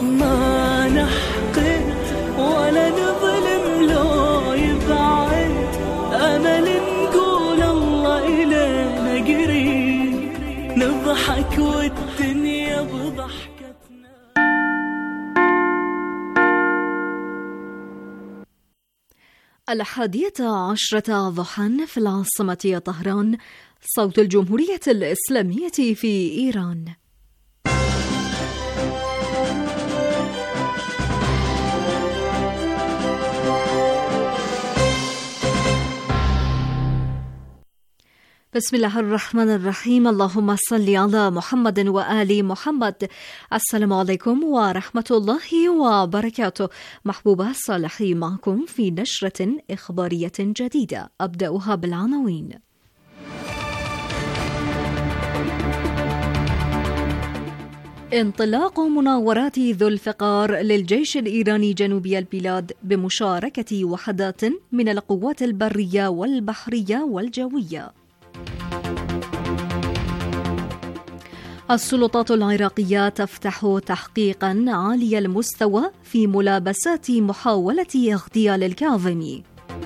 ما نحقد ولا نظلم لو يبعد، أمل نقول الله إلينا قريب، نضحك والدنيا بضحكتنا. 11:00 ضحى في العاصمة طهران. صوت الجمهورية الإسلامية في إيران. بسم الله الرحمن الرحيم. اللهم صل على محمد وآل محمد. السلام عليكم ورحمة الله وبركاته. محبوبة صالحي معكم في نشرة إخبارية جديدة، أبدأها بالعناوين. انطلاق مناورات ذو الفقار للجيش الإيراني جنوبي البلاد بمشاركة وحدات من القوات البرية والبحرية والجوية. السلطات العراقية تفتح تحقيقا عالي المستوى في ملابسات محاولة اغتيال الكاظمي.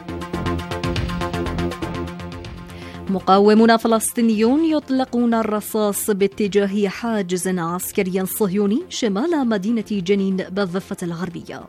مقاومون فلسطينيون يطلقون الرصاص باتجاه حاجز عسكري صهيوني شمال مدينة جنين بالضفة الغربية.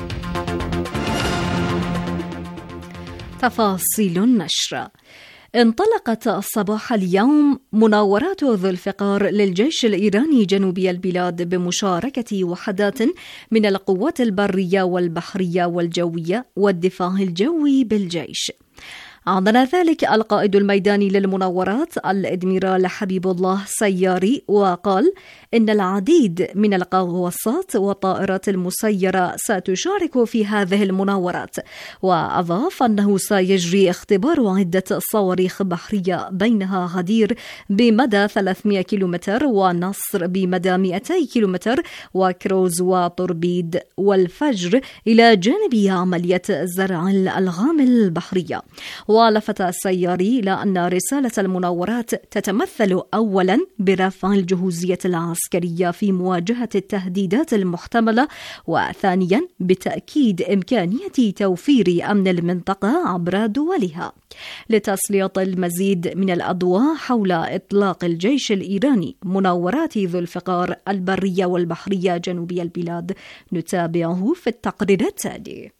تفاصيل النشر. انطلقت صباح اليوم مناورات ذو الفقار للجيش الإيراني جنوبي البلاد بمشاركة وحدات من القوات البرية والبحرية والجوية والدفاع الجوي بالجيش. أعلن ذلك القائد الميداني للمناورات الأدميرال حبيب الله سياري، وقال إن العديد من الغواصات والطائرات المسيرة ستشارك في هذه المناورات، وأضاف أنه سيجري اختبار عدة صواريخ بحرية بينها غدير بمدى 300 كيلومتر ونصر بمدى 200 كيلومتر وكروز وطربيد والفجر، إلى جانب عملية زرع الألغام البحرية. ولفت السياري إلى أن رسالة المناورات تتمثل أولا برفع الجهوزية العسكرية في مواجهة التهديدات المحتملة، وثانيا بتأكيد إمكانية توفير أمن المنطقة عبر دولها. لتسليط المزيد من الأضواء حول إطلاق الجيش الإيراني مناورات ذو الفقار البرية والبحرية جنوبي البلاد، نتابعه في التقرير التالي.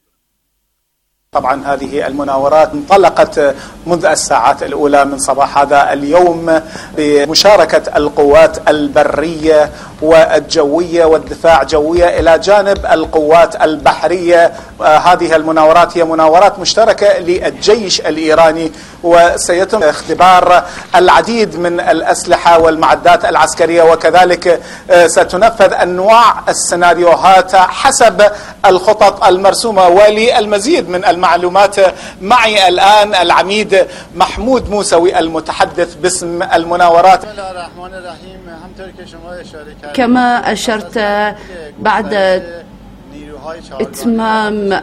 طبعا هذه المناورات انطلقت منذ الساعات الأولى من صباح هذا اليوم بمشاركة القوات البرية والجوية والدفاع جوية إلى جانب القوات البحرية. هذه المناورات هي مناورات مشتركة للجيش الإيراني، وسيتم اختبار العديد من الأسلحة والمعدات العسكرية، وكذلك ستنفذ أنواع السيناريوهات حسب الخطط المرسومة. وللمزيد من المعلومات معي الآن العميد محمود موسوي المتحدث باسم المناورات. بسم الله الرحمن الرحيم. كما أشرت، بعد إتمام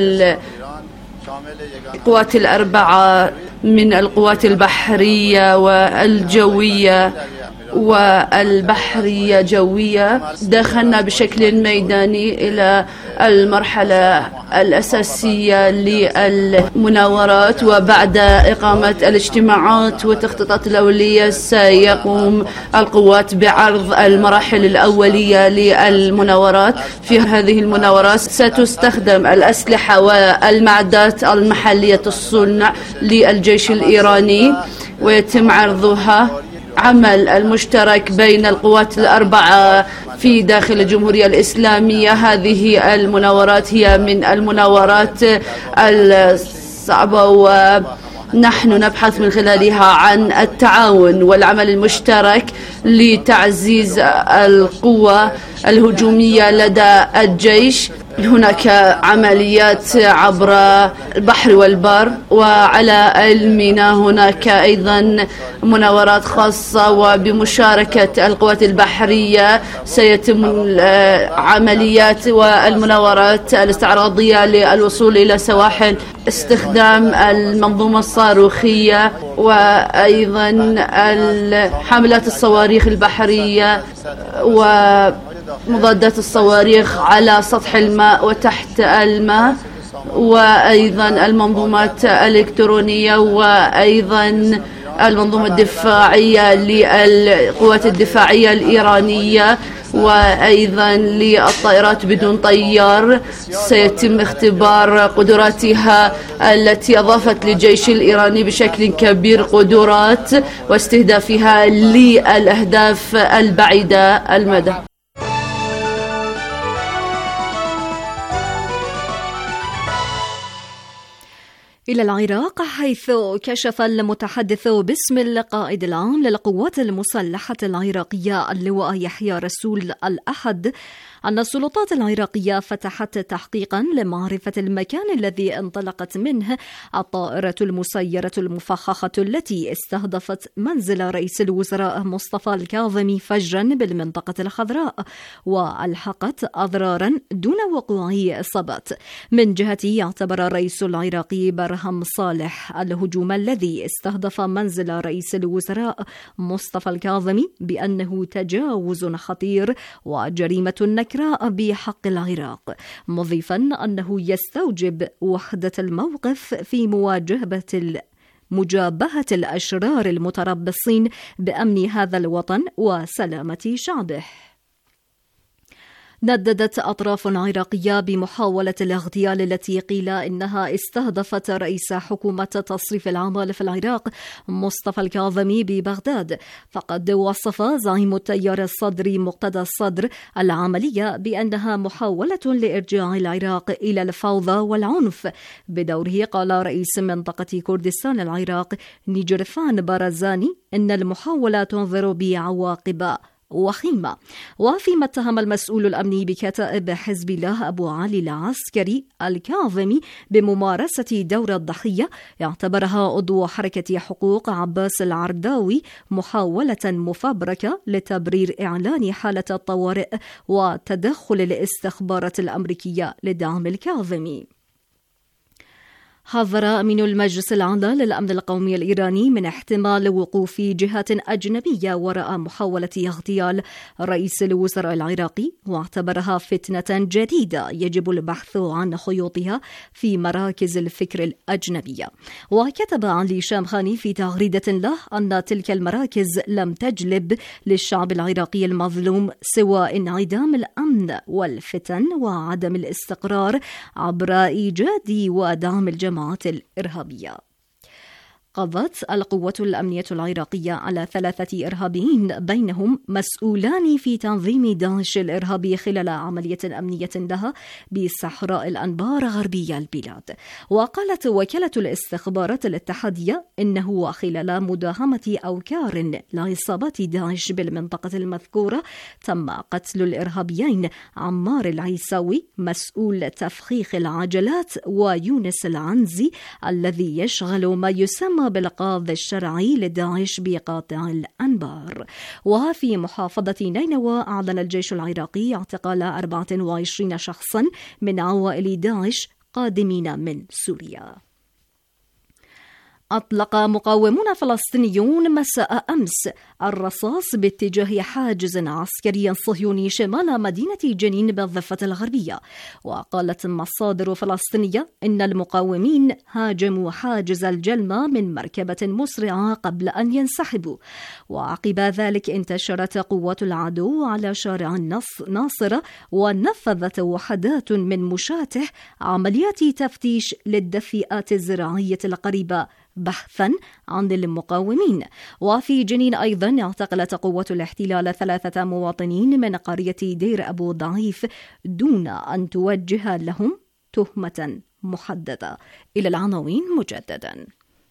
القوات الأربعة من القوات البحرية والجوية والبحرية جوية، دخلنا بشكل ميداني إلى المرحلة الأساسية للمناورات. وبعد إقامة الاجتماعات والتخطيطات الأولية سيقوم القوات بعرض المراحل الأولية للمناورات. في هذه المناورات ستستخدم الأسلحة والمعدات المحلية الصنع للجيش الإيراني، ويتم عرضها. عمل المشترك بين القوات الأربعة في داخل الجمهورية الإسلامية. هذه المناورات هي من المناورات الصعبة، ونحن نبحث من خلالها عن التعاون والعمل المشترك لتعزيز القوة الهجومية لدى الجيش. هناك عمليات عبر البحر والبر، وعلى الميناء هناك أيضا مناورات خاصة، وبمشاركة القوات البحرية سيتم العمليات والمناورات الاستعراضية للوصول إلى سواحل، استخدام المنظومة الصاروخية، وأيضا حاملات الصواريخ البحرية، مضادات الصواريخ على سطح الماء وتحت الماء، وأيضا المنظومات الإلكترونية، وأيضا المنظومة الدفاعية للقوات الدفاعية الإيرانية، وأيضا للطائرات بدون طيار. سيتم اختبار قدراتها التي أضافت للجيش الإيراني بشكل كبير قدرات واستهدافها للأهداف البعيدة المدى. إلى العراق، حيث كشف المتحدث باسم القائد العام للقوات المسلحة العراقية اللواء يحيى رسول الأحد أن السلطات العراقية فتحت تحقيقا لمعرفة المكان الذي انطلقت منه الطائرة المسيرة المفخخة التي استهدفت منزل رئيس الوزراء مصطفى الكاظمي فجرا بالمنطقة الخضراء وألحقت أضرارا دون وقوع إصابات. من جهته، اعتبر الرئيس العراقي برهم صالح الهجوم الذي استهدف منزل رئيس الوزراء مصطفى الكاظمي بأنه تجاوز خطير وجريمة نكراء بحق العراق، مضيفا أنه يستوجب وحدة الموقف في مجابهة الأشرار المتربصين بأمن هذا الوطن وسلامة شعبه. نددت أطراف عراقية بمحاولة الاغتيال التي قيل إنها استهدفت رئيس حكومة تصريف الأعمال في العراق مصطفى الكاظمي ببغداد، فقد وصف زعيم التيار الصدري مقتدى الصدر العملية بأنها محاولة لإرجاع العراق إلى الفوضى والعنف. بدوره قال رئيس منطقة كردستان العراق نيجرثان بارزاني إن المحاولة تنذر بعواقب وخيمة. وفيما اتهم المسؤول الأمني بكتائب حزب الله أبو علي العسكري الكاظمي بممارسة دور الضحية، اعتبرها عضو حركة حقوق عباس العرداوي محاولة مفبركة لتبرير إعلان حالة الطوارئ وتدخل الاستخبارات الأمريكية لدعم الكاظمي. حذر أمين المجلس الأعلى للأمن القومي الإيراني من احتمال وقوف جهات أجنبية وراء محاولة اغتيال رئيس الوزراء العراقي، واعتبرها فتنة جديدة يجب البحث عن خيوطها في مراكز الفكر الأجنبية. وكتب علي شامخاني في تغريدة له أن تلك المراكز لم تجلب للشعب العراقي المظلوم سوى انعدام الأمن والفتن وعدم الاستقرار عبر إيجاد ودعم الجماعات الإرهابية. قضت القوة الأمنية العراقية على 3 إرهابيين بينهم مسؤولان في تنظيم داعش الإرهابي خلال عملية أمنية لها بصحراء الأنبار غربي البلاد. وقالت وكالة الاستخبارات الاتحادية إنه خلال مداهمة أوكار لعصابات داعش بالمنطقة المذكورة تم قتل الإرهابيين عمار العيساوي مسؤول تفخيخ العجلات ويونس العنزي الذي يشغل ما يسمى بالقاضي الشرعي لداعش بقاطع الأنبار. وفي محافظة نينوى أعلن الجيش العراقي اعتقال 24 شخصا من عوائل داعش قادمين من سوريا. أطلق مقاومون فلسطينيون مساء أمس الرصاص باتجاه حاجز عسكري صهيوني شمال مدينة جنين بالضفة الغربية. وقالت مصادر فلسطينية إن المقاومين هاجموا حاجز الجلمة من مركبة مسرعة قبل أن ينسحبوا. وعقب ذلك انتشرت قوات العدو على شارع ناصرة ونفذت وحدات من مشاته عمليات تفتيش للدفئات الزراعية القريبة بحثا عن المقاومين. وفي جنين أيضا اعتقلت قوة الاحتلال 3 مواطنين من قرية دير أبو ضعيف دون أن توجه لهم تهمة محددة. إلى العناوين مجددا.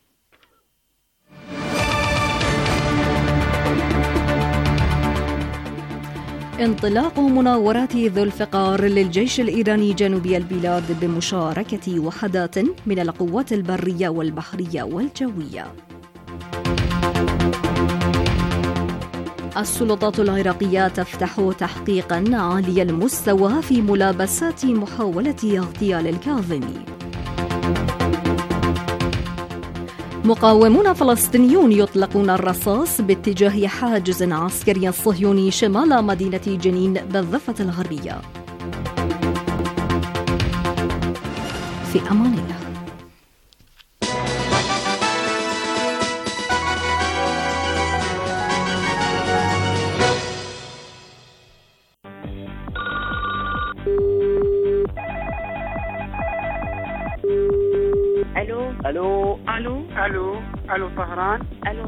انطلاق مناورات ذو الفقار للجيش الإيراني جنوبي البلاد بمشاركة وحدات من القوات البرية والبحرية والجوية. السلطات العراقية تفتح تحقيقا عالي المستوى في ملابسات محاولة اغتيال الكاظمي. مقاومون فلسطينيون يطلقون الرصاص باتجاه حاجز عسكري صهيوني شمال مدينة جنين بالضفة الغربية. في أمان الله. الو طهران.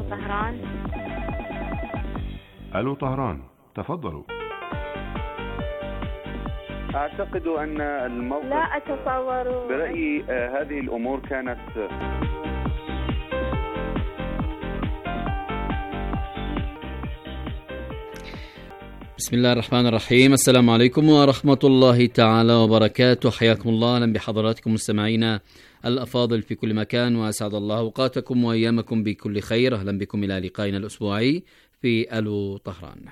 الو طهران، تفضلوا. اعتقد ان الموقف لا اتصور. برأيي هذه الامور كانت بسم الله الرحمن الرحيم. السلام عليكم ورحمة الله تعالى وبركاته. حياكم الله، أهلا بحضراتكم مستمعينا الأفاضل في كل مكان، وأسعد الله أوقاتكم وأيامكم بكل خير. أهلا بكم إلى لقائنا الأسبوعي في ألو طهران.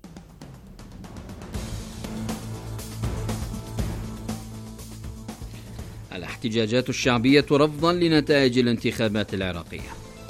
الاحتجاجات الشعبية رفضا لنتائج الانتخابات العراقية.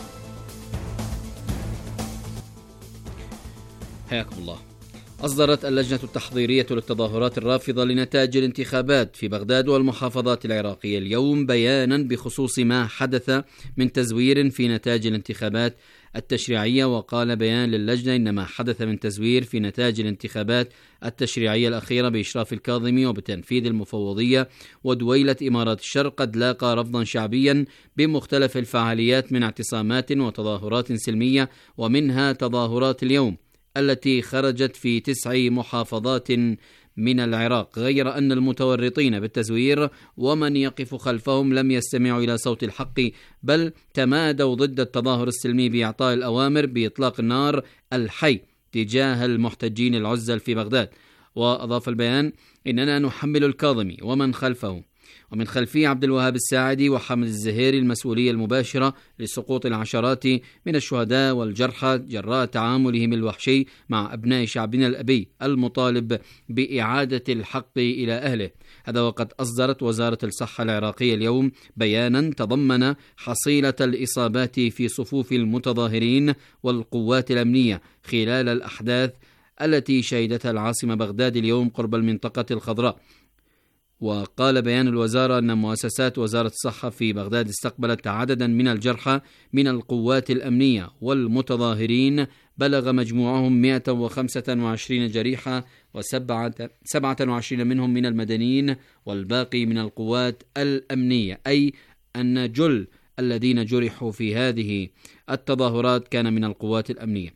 حياكم الله. أصدرت اللجنة التحضيرية للتظاهرات الرافضة لنتائج الانتخابات في بغداد والمحافظات العراقية اليوم بيانا بخصوص ما حدث من تزوير في نتائج الانتخابات التشريعية. وقال بيان للجنة إن ما حدث من تزوير في نتائج الانتخابات التشريعية الأخيرة بإشراف الكاظمي وبتنفيذ المفوضية ودويلة إمارات الشرق قد لاقى رفضا شعبيا بمختلف الفعاليات من اعتصامات وتظاهرات سلمية، ومنها تظاهرات اليوم التي خرجت في 9 محافظات من العراق، غير أن المتورطين بالتزوير ومن يقف خلفهم لم يستمعوا إلى صوت الحق، بل تمادوا ضد التظاهر السلمي بإعطاء الأوامر بإطلاق النار الحي تجاه المحتجين العزل في بغداد. وأضاف البيان: إننا نحمل الكاظمي ومن خلفه ومن خلفيه عبد الوهاب الساعدي وحمد الزهيري المسؤولية المباشرة لسقوط العشرات من الشهداء والجرحى جراء تعاملهم الوحشي مع أبناء شعبنا الأبي المطالب بإعادة الحق إلى أهله. هذا وقد أصدرت وزارة الصحة العراقية اليوم بيانا تضمن حصيلة الإصابات في صفوف المتظاهرين والقوات الأمنية خلال الأحداث التي شهدتها العاصمة بغداد اليوم قرب المنطقة الخضراء. وقال بيان الوزارة أن مؤسسات وزارة الصحة في بغداد استقبلت عددا من الجرحى من القوات الأمنية والمتظاهرين بلغ مجموعهم 125 جريحة، و27 منهم من المدنيين والباقي من القوات الأمنية، أي أن جل الذين جرحوا في هذه التظاهرات كان من القوات الأمنية.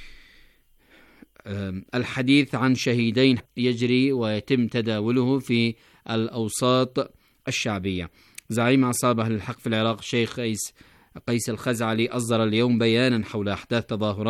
الحديث عن شهيدين يجري ويتم تداوله في الأوساط الشعبية. زعيم عصابة أهل الحق في العراق الشيخ قيس الخزعلي أصدر اليوم بيانا حول أحداث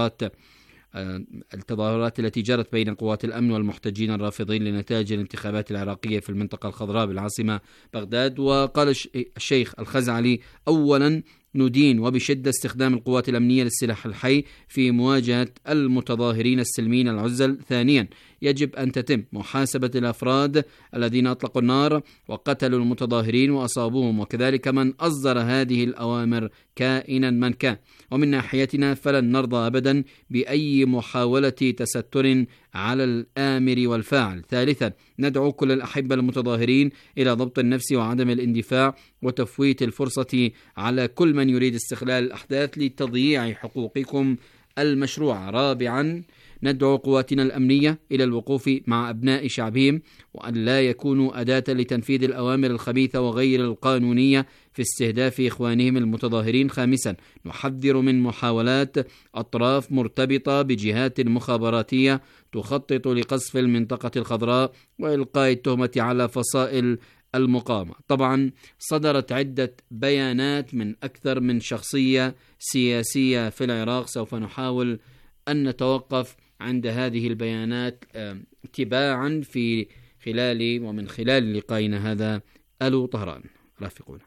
التظاهرات التي جرت بين قوات الأمن والمحتجين الرافضين لنتائج الانتخابات العراقية في المنطقة الخضراء بالعاصمة بغداد. وقال الشيخ الخزعلي: أولا، ندين وبشدة استخدام القوات الأمنية للسلاح الحي في مواجهة المتظاهرين السلميين العزل. ثانيا، يجب أن تتم محاسبة الأفراد الذين أطلقوا النار وقتلوا المتظاهرين وأصابوهم، وكذلك من أصدر هذه الأوامر كائنا من كان. ومن ناحيتنا فلن نرضى أبدا بأي محاولة تستر على الآمر والفاعل. ثالثا، ندعو كل الأحبة المتظاهرين إلى ضبط النفس وعدم الاندفاع وتفويت الفرصة على كل من يريد استغلال الأحداث لتضييع حقوقكم المشروعة. رابعا، ندعو قواتنا الأمنية إلى الوقوف مع أبناء شعبهم وأن لا يكونوا أداة لتنفيذ الأوامر الخبيثة وغير القانونية في استهداف إخوانهم المتظاهرين. خامسا، نحذر من محاولات أطراف مرتبطة بجهات مخابراتية تخطط لقصف المنطقة الخضراء وإلقاء التهمة على فصائل المقاومة. طبعا صدرت عدة بيانات من أكثر من شخصية سياسية في العراق، سوف نحاول أن نتوقف عند هذه البيانات تباعا ومن خلال لقائنا هذا. ألو طهران، رافقونا.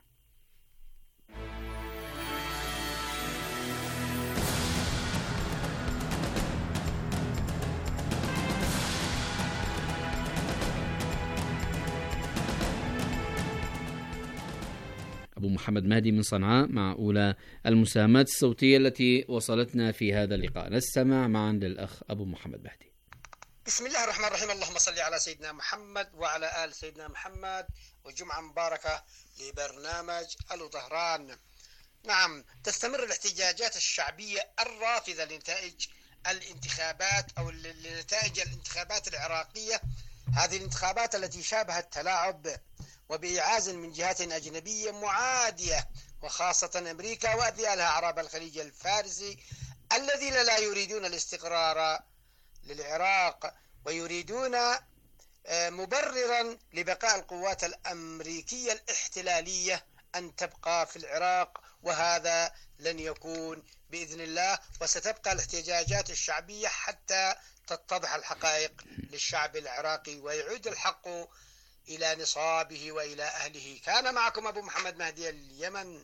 أبو محمد مهدي من صنعاء مع أولى المساهمات الصوتية التي وصلتنا في هذا اللقاء. نستمع معا للأخ أبو محمد مهدي. بسم الله الرحمن الرحيم. اللهم صل على سيدنا محمد وعلى آل سيدنا محمد، وجمعة مباركة لبرنامج ألو طهران. نعم، تستمر الاحتجاجات الشعبية الرافضة لنتائج الانتخابات أو لنتائج الانتخابات العراقية، هذه الانتخابات التي شابهت تلاعب وبإعاز من جهات أجنبية معادية، وخاصة أمريكا وأذيالها عرب الخليج الفارسي الذين لا يريدون الاستقرار للعراق ويريدون مبررا لبقاء القوات الأمريكية الاحتلالية أن تبقى في العراق، وهذا لن يكون بإذن الله، وستبقى الاحتجاجات الشعبية حتى تتضح الحقائق للشعب العراقي ويعود الحق إلى نصابه وإلى أهله. كان معكم أبو محمد مهدي اليمن.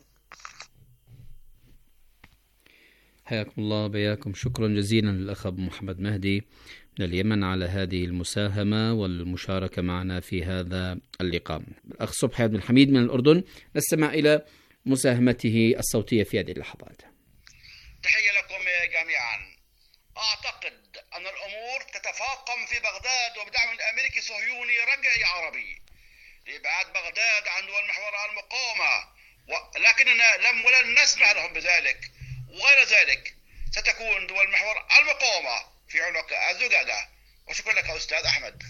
حياكم الله بياكم. شكرا جزيلا للأخ أبو محمد مهدي من اليمن على هذه المساهمة والمشاركة معنا في هذا اللقاء. الأخ صبحي عبد الحميد من الأردن، نستمع إلى مساهمته الصوتية في هذه اللحظات. تحية لكم جميعا. أعتقد أن الأمور تتفاقم في بغداد وبدعم الأمريكي صهيوني رجعي عربي لإبعاد بغداد عن دول محور المقاومة، لكننا ولن نسمح لهم بذلك، وغير ذلك ستكون دول محور المقاومة في عنق الزجاجة. وشكرا لك أستاذ أحمد.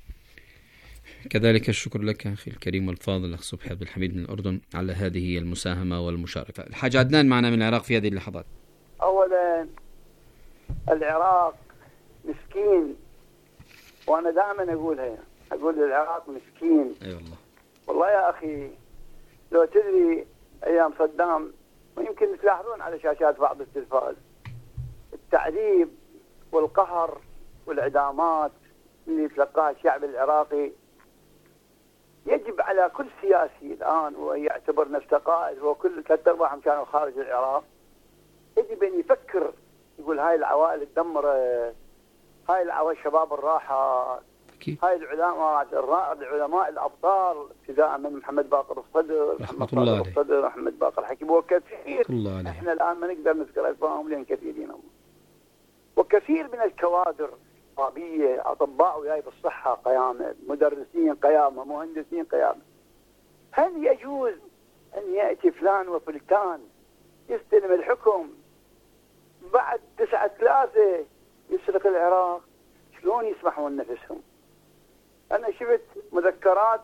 كذلك الشكر لك أخي الكريم والفاضل الأخ صبحي عبد الحميد من الأردن على هذه المساهمة والمشاركة. الحاج عدنان معنا من العراق في هذه اللحظات. أولا العراق مسكين، وأنا دائما أقولها، أقول العراق مسكين. أي والله. والله يا أخي لو تدري أيام صدام، ويمكن تلاحظون على شاشات بعض التلفاز، التعذيب والقهر والإعدامات اللي يتلقاها الشعب العراقي، يجب على كل سياسي الآن ويعتبر نفسه قائد، وكل 3 أرباعهم كانوا خارج العراق، يجب أن يفكر، يقول هاي العوائل الدمرة، هاي العوائل الشباب الراحة، هاي العلماء الأبطال ابتداء من محمد باقر الصدر، محمد باقر الصدر، محمد باقر الحكيم، وكثير احنا الآن ما نقدر نذكر أسمائهم لأن كثيرين هم، وكثير من الكوادر طبية، أطباء وياي بالصحة قيامة، مدرسين قيامة، مهندسين قيامة. هل يجوز أن يأتي فلان وفلتان يستلم الحكم بعد 9/3 يسرق العراق؟ شلون يسمحون نفسهم؟ أنا شفت مذكرات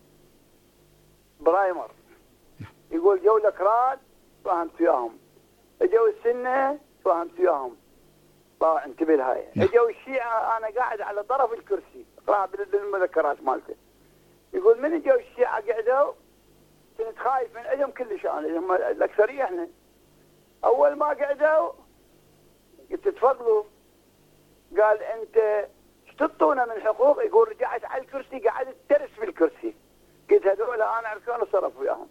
برايمر يقول جو الأكراد فهمت وياهم، اجوا السنة فهمت وياهم، طبعا انتبه لهاي، اجوا الشيعة أنا قاعد على طرف الكرسي اقرأ بالمذكرات مالته، يقول من اجوا الشيعة قعدوا كنت خايف من عندهم كلش، أنا هم الأكثرية احنا أول ما قعدوا قلت تفضلوا، قال أنت تطونا من حقوق، يقول رجعت على الكرسي قعدت ترس في الكرسي، قلت هذول انا اعرف شلون اتصرف وياهم.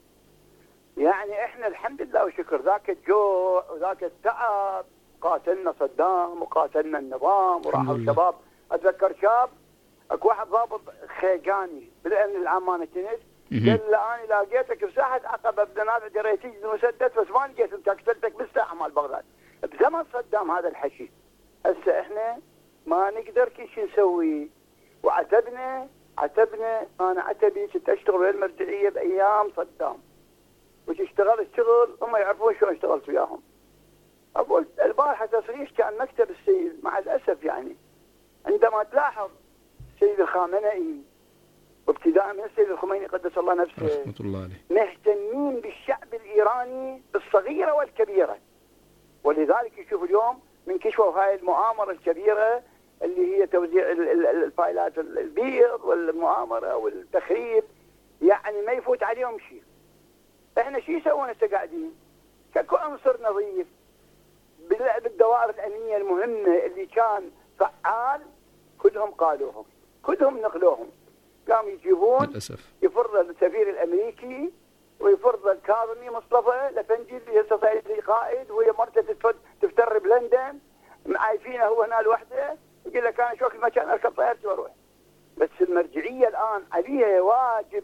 يعني احنا الحمد لله وشكر ذاك الجوع وذاك التعب قاتلنا صدام وقاتلنا النظام وراحوا الشباب. اتذكر شاب اكو واحد ضابط خيقاني بالامن العام ما كنت، قال لي انا لقيتك بساحه عقبه بنافع جريتي مسدس بس ما لقيت، انت قتلتك بالساحه مال بغداد بزمن صدام. هذا الحكي هسه احنا ما نقدر كل شيء نسوي، وعتبنا انا عتبي كنت اشتغل ويا المرجعيه بايام صدام، واشتغل الشغل هم يعرفون شلون اشتغلت وياهم. اقول البارحه تصريح كان مكتب السيد، مع الاسف يعني عندما تلاحظ السيد الخامنئي وابتداء من السيد الخميني قدس الله نفسه رحمة الله عليه مهتمين بالشعب الايراني بالصغيره والكبيره، ولذلك يشوف اليوم من كشفوا هاي المؤامره الكبيره اللي هي توزيع الفايلات البيض والمؤامره والتخريب، يعني ما يفوت عليهم شيء. احنا شو يسوون هسه قاعدين كاكو عنصر نظيف بالدوائر الامنيه المهمه اللي كان فعال، كلهم قالوهم، كلهم نقلوهم، قاموا يجيبون للاسف يفرض السفير الامريكي ويفرض الكاظمي مصطفى الافندي اللي هسه صاير قائد، وهي مرته تفتر بلندن عايفينه هو هنا لوحده، يقول لك انا شو كل مكان اركب طيارتي واروح. بس المرجعيه الان عليها واجب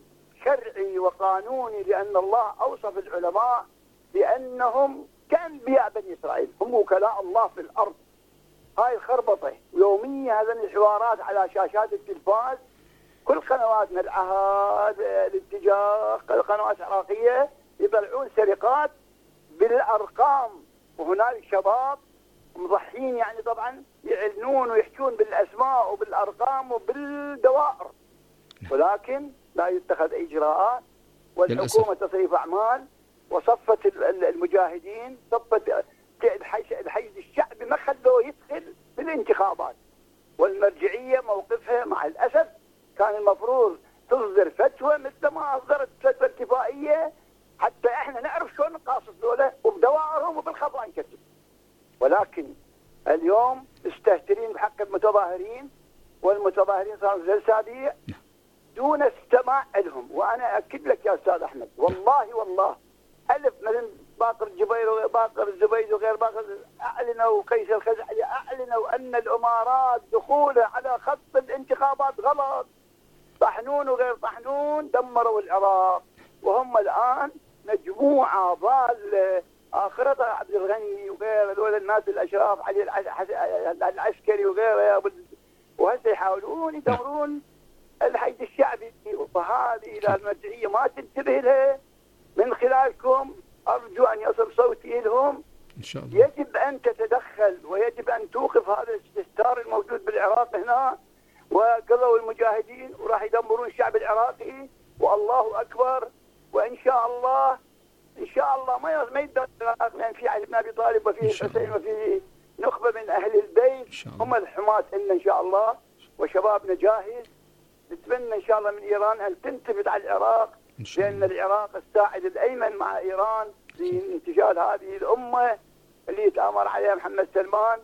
شرعي وقانوني، لأن الله أوصف العلماء بأنهم كأنبياء بني إسرائيل، هم وكلاء الله في الأرض. هاي الخربطة يومية، هذه الحوارات على شاشات التلفاز، كل قنواتنا العهد، الاتجاه، القنوات العراقية يطلعون سرقات بالأرقام، وهنالك شباب مضحين يعني طبعا يعلنون ويحكون بالأسماء وبالأرقام وبالدوائر، ولكن لا يتخذ إجراءات. والحكومة تصريف أعمال، وصفت المجاهدين، صفت الحشد الشعبي، ما خلوه يدخل بالانتخابات. والمرجعية موقفها مع الأسف كان المفروض تصدر فتوى مثل ما أصدرت فتوى اتفاقية، حتى احنا نعرف شلون نقاصص دولة وبدوائرهم وبالخطأ نكتب. ولكن اليوم استهترين بحق المتظاهرين، والمتظاهرين صاروا زي السابيع دون استماع لهم. وانا اكد لك يا استاذ احمد، والله الف مثلا باقر الجبير وغير باقر الزبيد وغير باقر اعلنوا، قيس الخزعلي اعلنوا ان الامارات دخولها على خط الانتخابات غلط. طحنون وغير طحنون دمروا العراق، وهم الان مجموعه ضاله اخرتها عبد الغني وغير هذول الناس الاشراف، علي العسكري وغيره، وهسه يحاولون يدمرون الحشد الشعبي. فهذه اذا المرجعيه ما تنتبه لها من خلالكم، ارجو ان يصل صوتي لهم ان شاء الله. يجب ان تتدخل، ويجب ان توقف هذا الاستهتار الموجود بالعراق هنا. وقضوا المجاهدين وراح يدمرون الشعب العراقي، والله اكبر. وان شاء الله ما يقدر العراق، لان في علي بن ابي طالب وفي الحسين وفي نخبه من اهل البيت هم الحماة لنا ان شاء الله، وشبابنا جاهز. نتمنى ان شاء الله من ايران ان تنتفض على العراق، لان العراق الساعد الايمن مع ايران في انتشال هذه الامه اللي يتامر عليها محمد سلمان.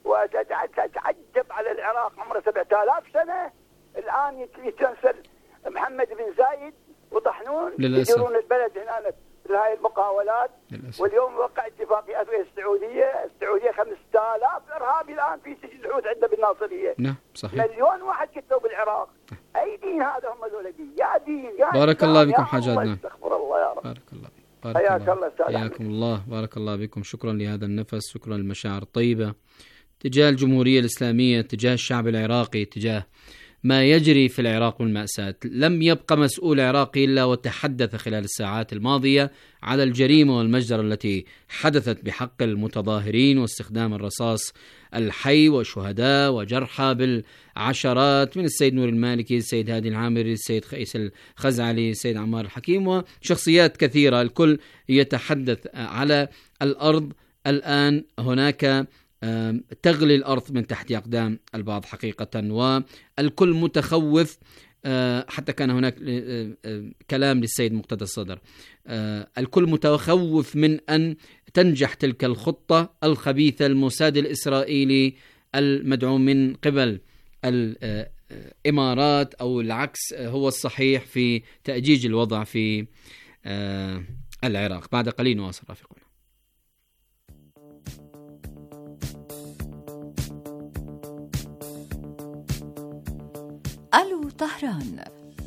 وتتعجب على العراق عمره 7000 سنه، الان يتنسل محمد بن زايد وطحنون يديرون البلد هنا هاي المقاولات. واليوم وقع اتفاقيات ويا السعوديه 5000 ارهابي الان في سجن الحوث عندنا بالناصريه. نعم صحيح. مليون واحد كتبوا بالعراق. اي دين هذا هم ذول دين؟ يا دين يا بارك الله بكم حاج عدنان. استغفر الله يا رب. بارك الله. حياك الله استاذ. حياكم الله. بارك الله بكم. شكرا لهذا النفس، شكرا للمشاعر الطيبة تجاه الجمهورية الإسلامية، تجاه الشعب العراقي، تجاه ما يجري في العراق من مأساة. لم يبقى مسؤول عراقي إلا وتحدث خلال الساعات الماضية على الجريمة والمجزرة التي حدثت بحق المتظاهرين، واستخدام الرصاص الحي وشهداء وجرحى بالعشرات، من السيد نور المالكي، السيد هادي العامري، السيد قيس الخزعلي، السيد عمار الحكيم، وشخصيات كثيرة. الكل يتحدث على الأرض. الآن هناك تغلي الأرض من تحت أقدام البعض حقيقة، والكل متخوف. حتى كان هناك كلام للسيد مقتدى الصدر، الكل متخوف من أن تنجح تلك الخطة الخبيثة، الموساد الإسرائيلي المدعوم من قبل الإمارات، أو العكس هو الصحيح في تأجيج الوضع في العراق. بعد قليل نواصل رافقنا. ألو طهران.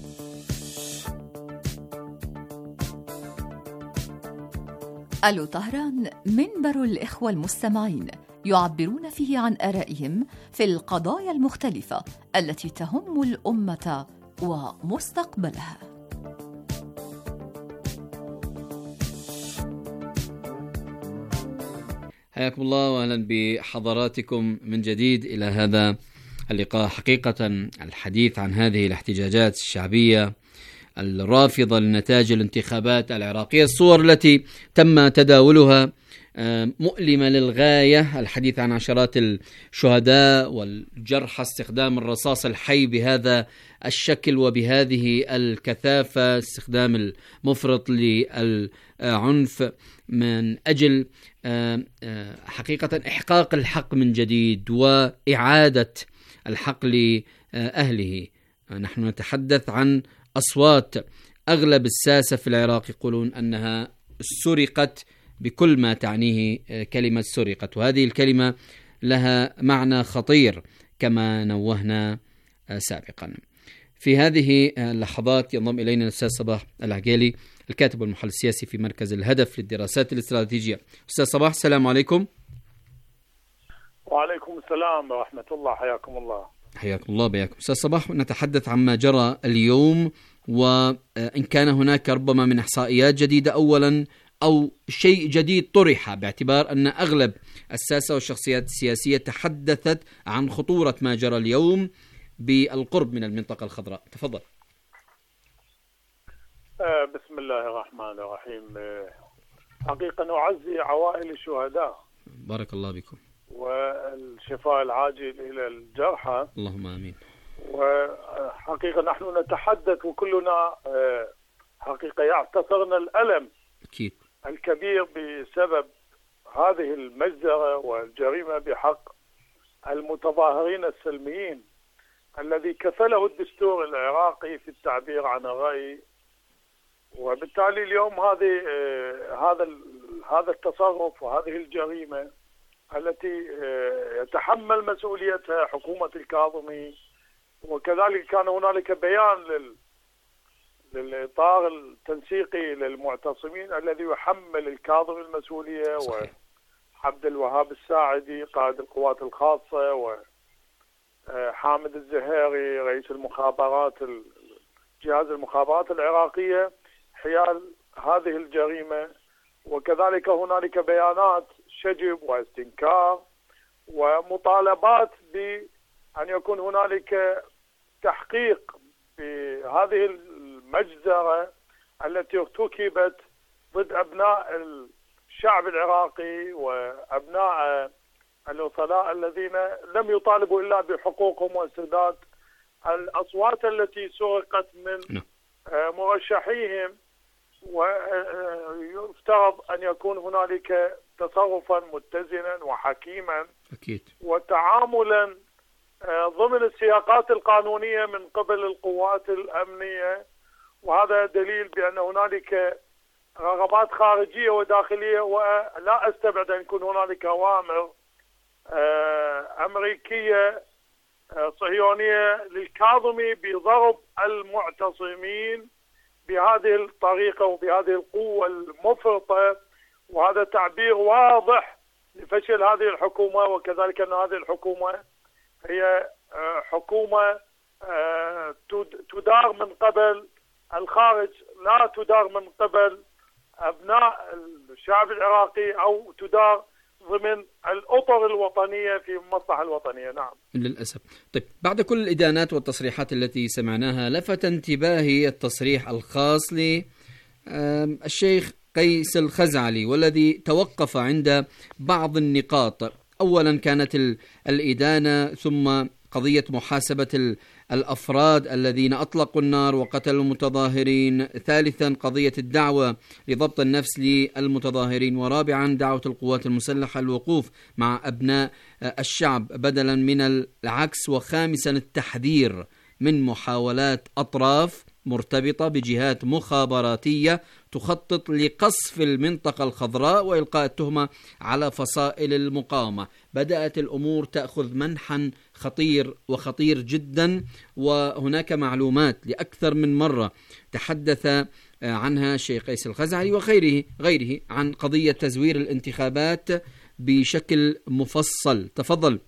ألو طهران منبر الإخوة المستمعين يعبرون فيه عن آرائهم في القضايا المختلفة التي تهم الأمة ومستقبلها. حياكم الله وأهلا بحضراتكم من جديد إلى هذا اللقاء. حقيقة الحديث عن هذه الاحتجاجات الشعبية الرافضة لنتائج الانتخابات العراقية، الصور التي تم تداولها مؤلمة للغاية. الحديث عن عشرات الشهداء والجرحى، استخدام الرصاص الحي بهذا الشكل وبهذه الكثافة، استخدام المفرط للعنف من أجل حقيقة إحقاق الحق من جديد وإعادة الحق لأهله. نحن نتحدث عن أصوات أغلب الساسة في العراق يقولون أنها سرقت بكل ما تعنيه كلمة سرقت، وهذه الكلمة لها معنى خطير كما نوهنا سابقا. في هذه اللحظات ينضم إلينا الأستاذ صباح العقيلي، الكاتب والمحلل السياسي في مركز الهدف للدراسات الاستراتيجية. أستاذ صباح، السلام عليكم. وعليكم السلام ورحمة الله، حياكم الله. حياكم الله بياكم. أستاذ صباح، نتحدث عما جرى اليوم، وإن كان هناك ربما من إحصائيات جديدة أولا أو شيء جديد طرح، باعتبار أن أغلب الساسة والشخصيات السياسية تحدثت عن خطورة ما جرى اليوم بالقرب من المنطقة الخضراء. تفضل. بسم الله الرحمن الرحيم. حقيقة نعزي عوائل الشهداء، بارك الله بكم، والشفاء العاجل إلى الجرحى، اللهم آمين. وحقيقة نحن نتحدث وكلنا حقيقة يعتصرنا الألم أكيد الكبير بسبب هذه المجزرة والجريمة بحق المتظاهرين السلميين الذي كفله الدستور العراقي في التعبير عن الرأي. وبالتالي اليوم هذا التصرف وهذه الجريمة التي يتحمل مسؤوليتها حكومة الكاظمي، وكذلك كان هنالك بيان للإطار التنسيقي للمعتصمين الذي يحمل الكاظمي المسؤولية، وعبد الوهاب الساعدي قائد القوات الخاصة، وحامد الزهيري رئيس المخابرات جهاز المخابرات العراقية حيال هذه الجريمة. وكذلك هنالك بيانات شجب واستنكار ومطالبات بأن يكون هنالك تحقيق بهذه المجزرة التي ارتكبت ضد أبناء الشعب العراقي وأبناء الوصلاء الذين لم يطالبوا إلا بحقوقهم واسترداد الأصوات التي سرقت من مرشحيهم. ويفترض أن يكون هنالك تصرفا متزنا وحكيما أكيد، وتعاملا ضمن السياقات القانونية من قبل القوات الأمنية. وهذا دليل بأن هنالك رغبات خارجية وداخلية، ولا أستبعد أن يكون هنالك أوامر أمريكية صهيونية للكاظمي بضرب المعتصمين بهذه الطريقة وبهذه القوة المفرطة. وهذا تعبير واضح لفشل هذه الحكومة، وكذلك أن هذه الحكومة هي حكومة تدار من قبل الخارج، لا تدار من قبل أبناء الشعب العراقي أو تدار ضمن الأطر الوطنية في المصلحة الوطنية. نعم للأسف. طيب، بعد كل الإدانات والتصريحات التي سمعناها، لفت انتباهي التصريح الخاص للشيخ قيس الخزعلي، والذي توقف عند بعض النقاط. أولا كانت الإدانة، ثم قضية محاسبة الأفراد الذين أطلقوا النار وقتلوا المتظاهرين، ثالثا قضية الدعوة لضبط النفس للمتظاهرين، ورابعا دعوة القوات المسلحة الوقوف مع أبناء الشعب بدلا من العكس، وخامسا التحذير من محاولات أطراف مرتبطة بجهات مخابراتية تخطط لقصف المنطقة الخضراء وإلقاء التهمة على فصائل المقاومة. بدأت الأمور تأخذ منحا خطير جدا، وهناك معلومات لأكثر من مرة تحدث عنها الشيخ قيس الخزعلي وغيره عن قضية تزوير الانتخابات بشكل مفصل. تفضل.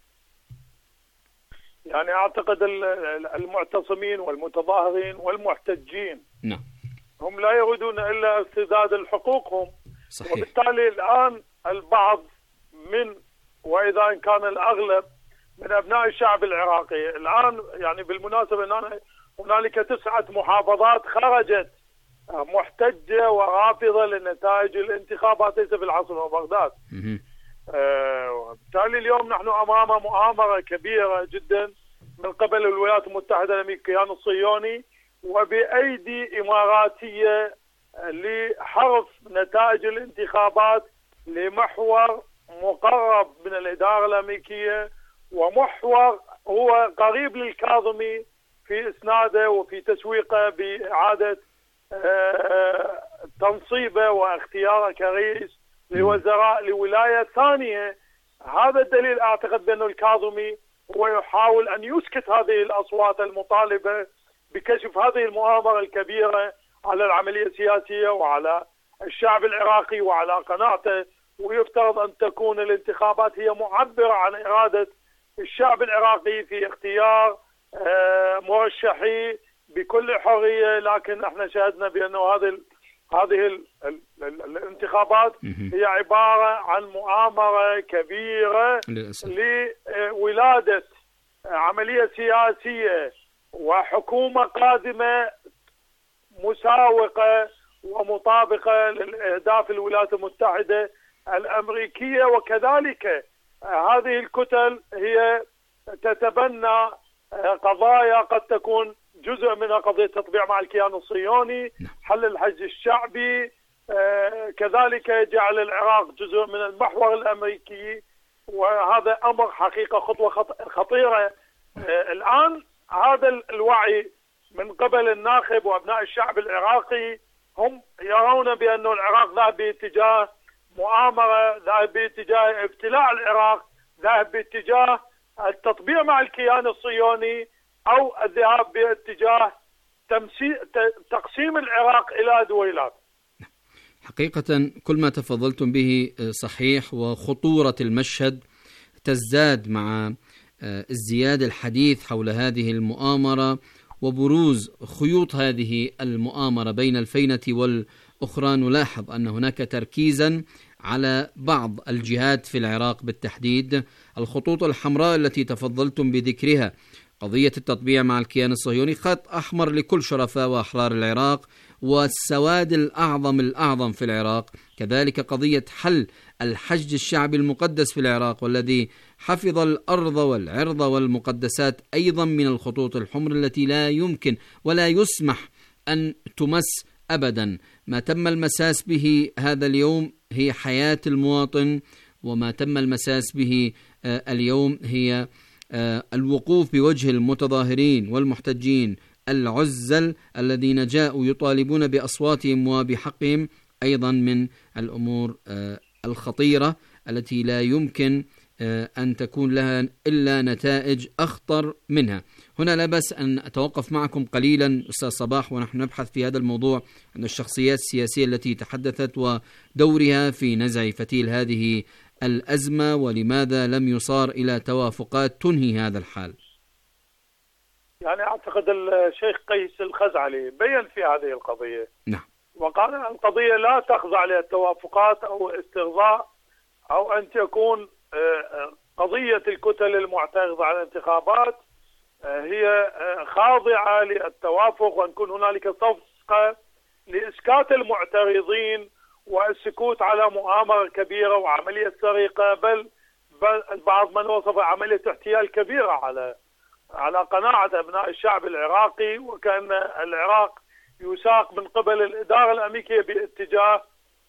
يعني أعتقد المعتصمين والمتظاهرين والمحتجين هم لا يريدون إلا استرداد حقوقهم. صحيح. وبالتالي الآن البعض وإذا كان الأغلب من أبناء الشعب العراقي الآن، يعني بالمناسبة أن هنالك 9 محافظات خرجت محتجة ورافضة لنتائج الانتخابات ليس في العاصمة بغداد. وبالتالي اليوم نحن أمام مؤامرة كبيرة جدا من قبل الولايات المتحدة الكيان الصهيوني وبأيدي إماراتية لحرف نتائج الانتخابات لمحور مقرب من الإدارة الأمريكية، ومحور هو قريب للكاظمي في إسناده وفي تسويقه بإعادة تنصيبه واختياره كرئيس لوزراء لولاية ثانية. هذا الدليل أعتقد بأن الكاظمي هو يحاول أن يسكت هذه الأصوات المطالبة بكشف هذه المؤامرة الكبيرة على العملية السياسية وعلى الشعب العراقي وعلى قناعته. ويفترض أن تكون الانتخابات هي معبرة عن إرادة الشعب العراقي في اختيار مرشحي بكل حرية، لكن احنا شاهدنا بأنه هذه الانتخابات هي عبارة عن مؤامرة كبيرة لولادة عملية سياسية وحكومة قادمة مساوقة ومطابقة للأهداف الولايات المتحدة الأمريكية. وكذلك هذه الكتل هي تتبنى قضايا قد تكون جزء منها قضية تطبيع مع الكيان الصهيوني، حل الحج الشعبي، كذلك جعل العراق جزء من المحور الأمريكي. وهذا أمر حقيقة خطوة خطيرة. الآن هذا الوعي من قبل الناخب وأبناء الشعب العراقي، هم يرون بأن العراق ذهب باتجاه مؤامرة، ذهب باتجاه ابتلاع العراق، ذهب باتجاه التطبيع مع الكيان الصهيوني، أو الذهاب باتجاه تقسيم العراق إلى دويلات. حقيقة كل ما تفضلتم به صحيح، وخطورة المشهد تزداد مع ازدياد الحديث حول هذه المؤامرة وبروز خيوط هذه المؤامرة بين الفينة والأخرى. نلاحظ أن هناك تركيزا على بعض الجهات في العراق بالتحديد. الخطوط الحمراء التي تفضلتم بذكرها، قضية التطبيع مع الكيان الصهيوني، خط أحمر لكل شرفاء وأحرار العراق والسواد الأعظم في العراق، كذلك قضية حل الحج الشعبي المقدس في العراق والذي حفظ الأرض والعرض والمقدسات، أيضا من الخطوط الحمر التي لا يمكن ولا يسمح أن تمس أبدا. ما تم المساس به هذا اليوم هي حياة المواطن، وما تم المساس به اليوم هي الوقوف بوجه المتظاهرين والمحتجين العزل الذين جاءوا يطالبون بأصواتهم وبحقهم، أيضا من الأمور الخطيرة التي لا يمكن أن تكون لها إلا نتائج أخطر منها. هنا لا بأس أن أتوقف معكم قليلا أستاذ صباح، ونحن نبحث في هذا الموضوع عن الشخصيات السياسية التي تحدثت ودورها في نزع فتيل هذه الأزمة، ولماذا لم يصار إلى توافقات تنهي هذا الحال. يعني أعتقد الشيخ قيس الخزعلي بيّن في هذه القضية، نعم، وقال أن القضية لا تخضع للتوافقات أو استرضاء أو أن تكون قضية الكتل المعترضة على الانتخابات هي خاضعة للتوافق، وأن يكون هنالك صفقة لإسكات المعترضين والسكوت على مؤامرة كبيرة وعملية سرقة، بل بعض من وصف عملية احتيال كبيرة على قناعة أبناء الشعب العراقي، وكأن العراق يساق من قبل الإدارة الأمريكية باتجاه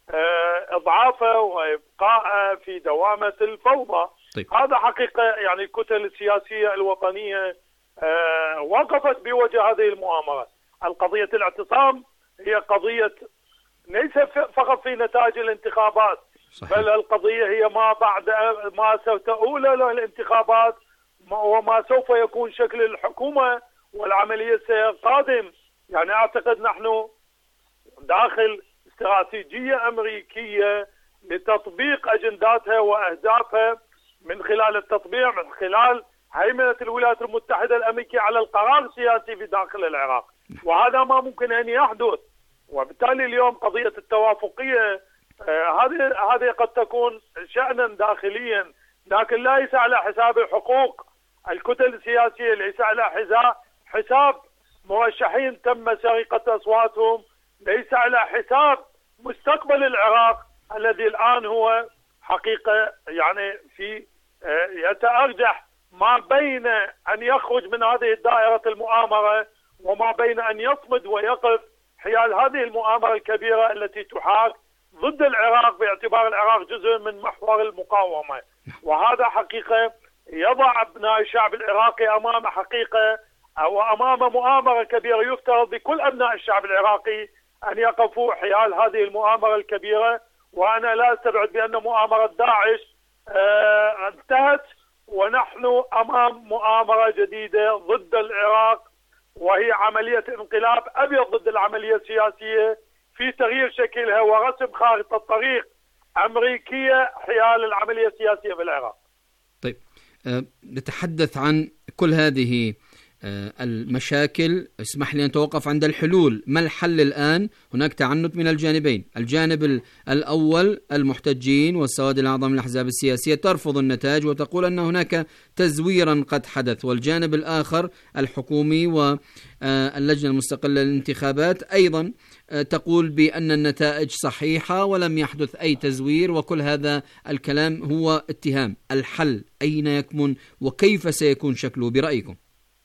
إضعافه وإبقاءه في دوامة الفوضى. طيب. هذا حقيقة يعني الكتل السياسية الوطنية وقفت بوجه هذه المؤامرة. القضية الاعتصام هي قضية ليس فقط في نتائج الانتخابات، صحيح، بل القضية هي ما بعد ما ستؤول له الانتخابات وما سوف يكون شكل الحكومة والعملية القادم. يعني أعتقد نحن داخل استراتيجية أمريكية لتطبيق أجنداتها وأهدافها من خلال التطبيع، من خلال هيمنة الولايات المتحدة الأمريكية على القرار السياسي في داخل العراق، وهذا ما ممكن أن يحدث. وبالتالي اليوم قضية التوافقية هذه قد تكون شأنا داخليا، لكن ليس على حساب حقوق الكتل السياسية، ليس على حساب مرشحين تم سرقة أصواتهم، ليس على حساب مستقبل العراق الذي الآن هو حقيقة يعني في يتأرجح ما بين أن يخرج من هذه الدائرة المؤامرة وما بين أن يصمد ويقف حيال هذه المؤامرة الكبيرة التي تحاك ضد العراق، باعتبار العراق جزء من محور المقاومة. وهذا حقيقة يضع أبناء الشعب العراقي أمام حقيقة أو أمام مؤامرة كبيرة. يفترض بكل أبناء الشعب العراقي أن يقفوا حيال هذه المؤامرة الكبيرة. وأنا لا أستبعد بأن مؤامرة داعش انتهت ونحن أمام مؤامرة جديدة ضد العراق وهي عملية انقلاب أبيض ضد العملية السياسية في تغيير شكلها ورسم خارطة طريق أمريكية حيال العملية السياسية في العراق. طيب نتحدث عن كل هذه المشاكل. اسمح لي أن نتوقف عند الحلول. ما الحل الآن؟ هناك تعنت من الجانبين. الجانب الأول المحتجين والسواد الأعظم من الأحزاب السياسية ترفض النتائج وتقول أن هناك تزويرا قد حدث، والجانب الآخر الحكومي واللجنة المستقلة للانتخابات أيضا تقول بأن النتائج صحيحة ولم يحدث أي تزوير، وكل هذا الكلام هو اتهام. الحل أين يكمن وكيف سيكون شكله برأيكم؟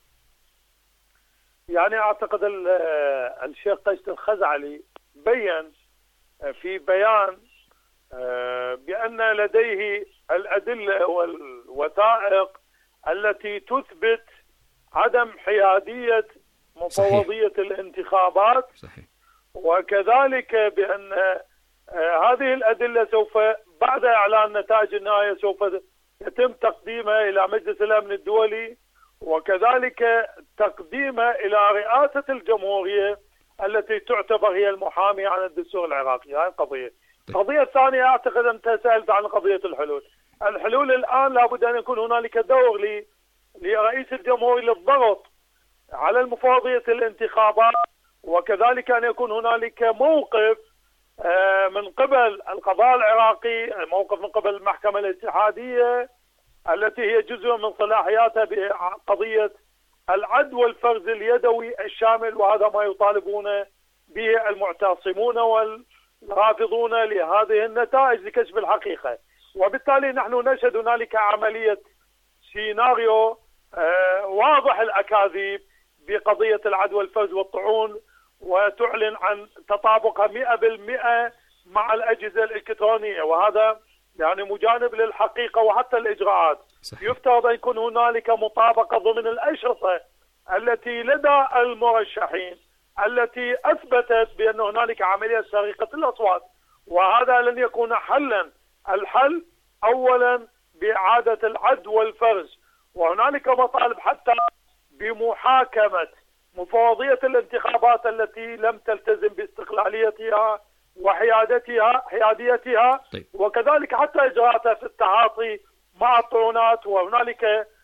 يعني أعتقد الشيخ قيس الخزعلي بيّن في بيان بأن لديه الأدلة والوثائق التي تثبت عدم حيادية مفوضية الانتخابات. صحيح. وكذلك بأن هذه الأدلة سوف بعد إعلان نتائج النهاية سوف يتم تقديمها إلى مجلس الأمن الدولي، وكذلك تقديمها إلى رئاسة الجمهورية التي تعتبر هي المحامية عن الدستور العراقي. هذه قضية. القضية الثانية أعتقد أنت سألت عن قضية الحلول. الحلول الآن لابد أن يكون هنالك دور لرئيس الجمهورية للضغط على المفوضية الانتخابات، وكذلك أن يكون هنالك موقف من قبل القضاء العراقي، موقف من قبل المحكمة الاتحادية التي هي جزء من صلاحياتها بقضية العد والفرز اليدوي الشامل، وهذا ما يطالبون به المعتصمون والرافضون لهذه النتائج لكشف الحقيقة. وبالتالي نحن نشهد هنالك عملية سيناريو واضح الأكاذيب بقضية العد والفرز والطعون، وتعلن عن تطابقها 100% مع الأجهزة الإلكترونية، وهذا يعني مجانب للحقيقة وحتى الإجراءات. يفترض أن يكون هنالك مطابقة ضمن الأشرطة التي لدى المرشحين التي أثبتت بأن هنالك عملية سرقة الأصوات، وهذا لن يكون حلا. الحل أولا بإعادة العد والفرز، وهنالك مطالب حتى بمحاكمة مفوضية الانتخابات التي لم تلتزم باستقلاليتها وحياديتها. طيب. وكذلك حتى إجراءاتها في التعاطي مع الطعونات. وهنالك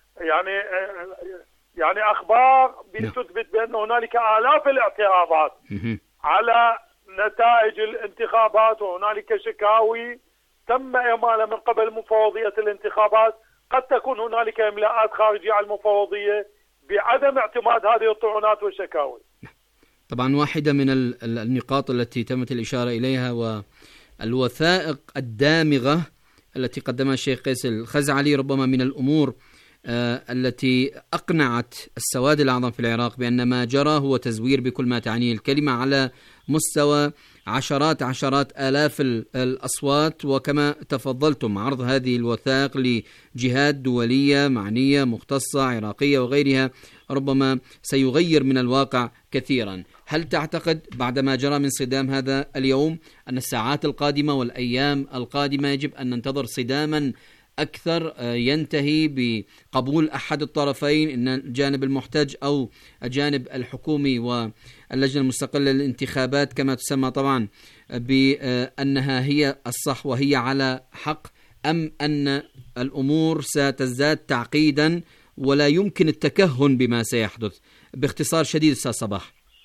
يعني أخبار بتثبت بأن هنالك آلاف الاعتراضات على نتائج الانتخابات، وهنالك شكاوي تم إمالها من قبل مفوضية الانتخابات. قد تكون هنالك إملاءات خارجية على المفوضية بعدم اعتماد هذه الطعونات والشكاوي. طبعا واحدة من النقاط التي تمت الإشارة إليها والوثائق الدامغة التي قدمها الشيخ قيس الخزعلي ربما من الأمور التي أقنعت السواد الأعظم في العراق بأن ما جرى هو تزوير بكل ما تعنيه الكلمة على مستوى عشرات آلاف الأصوات. وكما تفضلتم عرض هذه الوثائق لجهات دولية معنية مختصة عراقية وغيرها ربما سيغير من الواقع كثيرا. هل تعتقد بعد ما جرى من صدام هذا اليوم أن الساعات القادمة والأيام القادمة يجب أن ننتظر صداما أكثر ينتهي بقبول أحد الطرفين، إن الجانب المحتج أو الجانب الحكومي واللجنة المستقلة للانتخابات كما تسمى طبعا بأنها هي الصح وهي على حق، أم أن الأمور ستزداد تعقيدا ولا يمكن التكهن بما سيحدث؟ باختصار شديد أستاذ صباح.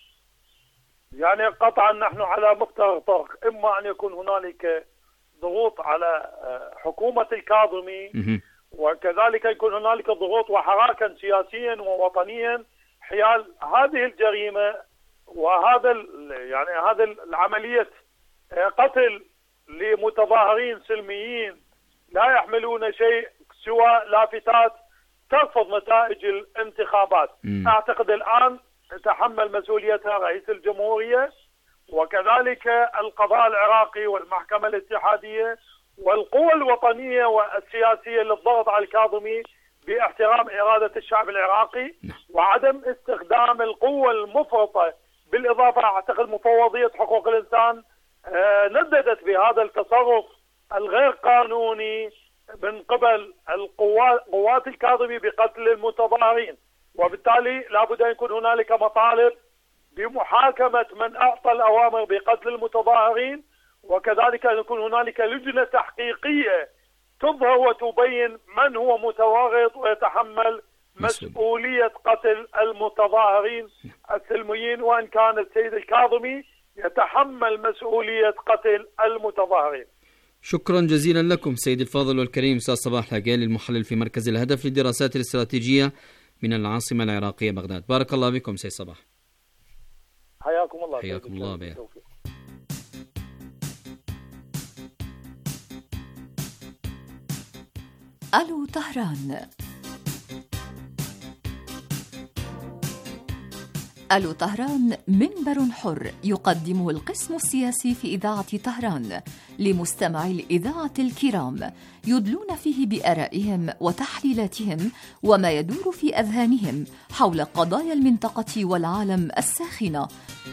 يعني قطعا نحن على مفترق، إما أن يكون هنالك ضغوط على حكومة الكاظمي، وكذلك يكون هنالك ضغوط وحراكا سياسيا ووطنيا حيال هذه الجريمة وهذا يعني هذا العملية قتل لمتظاهرين سلميين لا يحملون شيء سوى لافتات ترفض نتائج الانتخابات. أعتقد الآن تحمل مسؤوليتها رئيس الجمهورية وكذلك القضاء العراقي والمحكمة الاتحادية والقوى الوطنية والسياسية للضغط على الكاظمي باحترام إرادة الشعب العراقي وعدم استخدام القوة المفرطة. بالإضافة أعتقد مفوضية حقوق الإنسان نددت بهذا التصرف الغير قانوني من قبل قوات الكاظمي بقتل المتظاهرين. وبالتالي لابد أن يكون هنالك مطالب بمحاكمة من أعطى الأوامر بقتل المتظاهرين، وكذلك أن يكون هنالك لجنة تحقيقية تظهر وتبين من هو متورط ويتحمل مسؤولية قتل المتظاهرين السلميين، وأن كان السيد الكاظمي يتحمل مسؤولية قتل المتظاهرين. شكرا جزيلا لكم سيد الفاضل والكريم أستاذ صباح العقيلي، المحلل في مركز الهدف للدراسات الاستراتيجية من العاصمة العراقية بغداد. بارك الله بكم سيد صباح. حياكم الله. حياكم الله بيه. ألو طهران. ألو طهران منبر حر يقدمه القسم السياسي في إذاعة طهران لمستمعي الإذاعة الكرام، يدلون فيه بآرائهم وتحليلاتهم وما يدور في أذهانهم حول قضايا المنطقة والعالم الساخنة.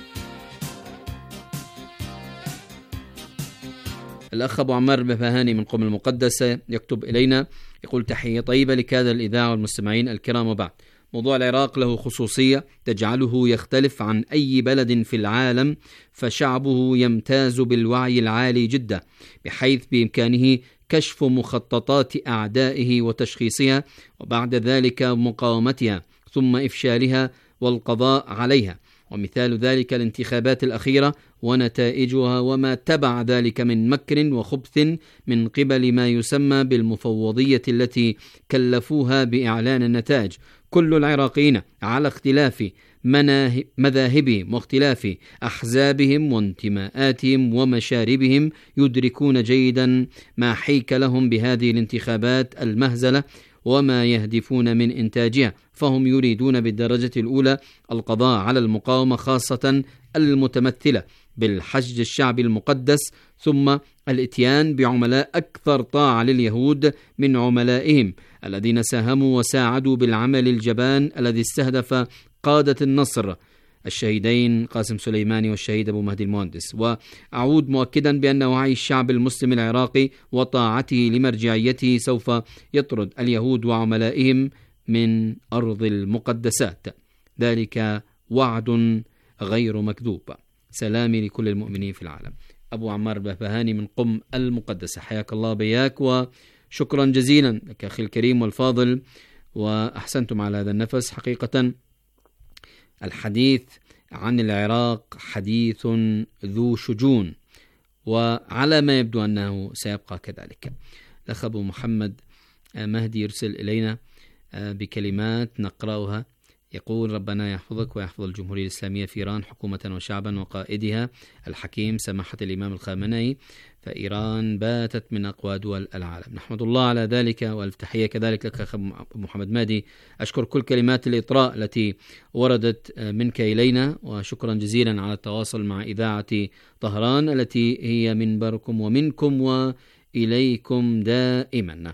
الأخ أبو عمار البهاني من قم المقدسة يكتب إلينا، يقول: تحية طيبة لكادر الإذاعة والمستمعين الكرام. وبعد، موضوع العراق له خصوصية تجعله يختلف عن أي بلد في العالم، فشعبه يمتاز بالوعي العالي جدا، بحيث بإمكانه كشف مخططات أعدائه وتشخيصها، وبعد ذلك مقاومتها ثم إفشالها والقضاء عليها. ومثال ذلك الانتخابات الأخيرة ونتائجها وما تبع ذلك من مكر وخبث من قبل ما يسمى بالمفوضية التي كلفوها بإعلان النتائج. كل العراقيين على اختلاف مذاهبهم واختلاف أحزابهم وانتماءاتهم ومشاربهم يدركون جيدا ما حيك لهم بهذه الانتخابات المهزلة وما يهدفون من إنتاجها، فهم يريدون بالدرجة الأولى القضاء على المقاومة، خاصة المتمثلة بالحشد الشعبي المقدس، ثم الاتيان بعملاء أكثر طاعة لليهود من عملائهم الذين ساهموا وساعدوا بالعمل الجبان الذي استهدف قادة النصر الشهيدين قاسم سليماني والشهيد أبو مهدي المهندس. وأعود مؤكدا بأن وعي الشعب المسلم العراقي وطاعته لمرجعيته سوف يطرد اليهود وعملائهم من أرض المقدسات. ذلك وعد غير مكذوب. سلامي لكل المؤمنين في العالم. أبو عمار البهاني من قم المقدسة، حياك الله بياك، وشكرا جزيلا لك أخي الكريم والفاضل، وأحسنتم على هذا النفس. حقيقة الحديث عن العراق حديث ذو شجون، وعلى ما يبدو أنه سيبقى كذلك. الأخ أبو محمد مهدي يرسل إلينا بكلمات نقرأها، يقول: ربنا يحفظك ويحفظ الجمهورية الإسلامية في إيران حكومة وشعبا وقائدها الحكيم سماحة الإمام الخامنئي، فإيران باتت من أقوى دول العالم. نحمد الله على ذلك، والف تحية كذلك لك أخ محمد مهدي. أشكر كل كلمات الإطراء التي وردت منك إلينا، وشكرا جزيلا على التواصل مع إذاعة طهران التي هي منبركم ومنكم وإليكم دائما.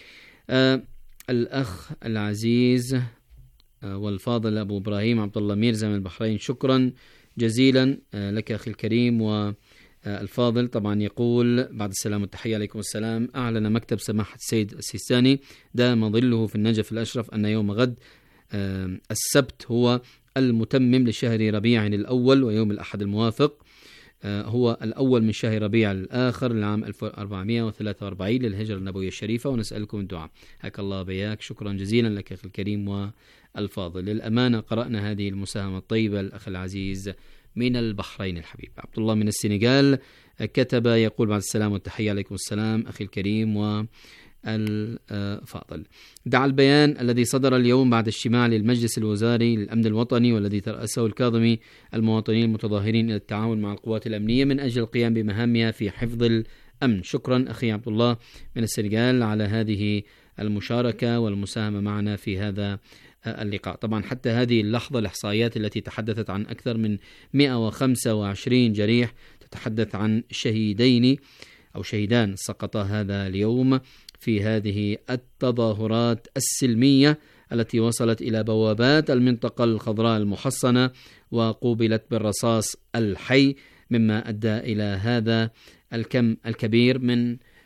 الأخ العزيز والفاضل أبو إبراهيم عبد الله ميرزا من البحرين، شكرا جزيلا لك أخي الكريم والفاضل. طبعا يقول: بعد السلام والتحية عليكم السلام، أعلن مكتب سماحة السيد السيستاني دام ظله في النجف الأشرف أن يوم غد السبت هو المتمم لشهر ربيع الأول، ويوم الأحد الموافق هو الأول من شهر ربيع الآخر للعام 1443 للهجرة النبوية الشريفة، ونسألكم الدعاء. حياك الله بياك، شكرا جزيلا لك أخي الكريم والفاضل. للأمانة قرأنا هذه المساهمة الطيبة الأخ العزيز من البحرين الحبيب. عبد الله من السنغال كتب يقول: بعد السلام والتحية عليكم السلام أخي الكريم والفاضل. دعا البيان الذي صدر اليوم بعد اجتماع للمجلس الوزاري للأمن الوطني والذي ترأسه الكاظمي المواطنين المتظاهرين إلى التعاون مع القوات الأمنية من أجل القيام بمهامها في حفظ الأمن. شكرا أخي عبد الله من السنغال على هذه المشاركة والمساهمة معنا في هذا اللقاء. طبعا حتى هذه اللحظة الإحصائيات التي تحدثت عن أكثر من 125 جريح تتحدث عن شهيدين أو شهيدان سقطا هذا اليوم في هذه التظاهرات السلمية التي وصلت إلى بوابات المنطقة الخضراء المحصنة وقوبلت بالرصاص الحي، مما أدى إلى هذا الكم الكبير من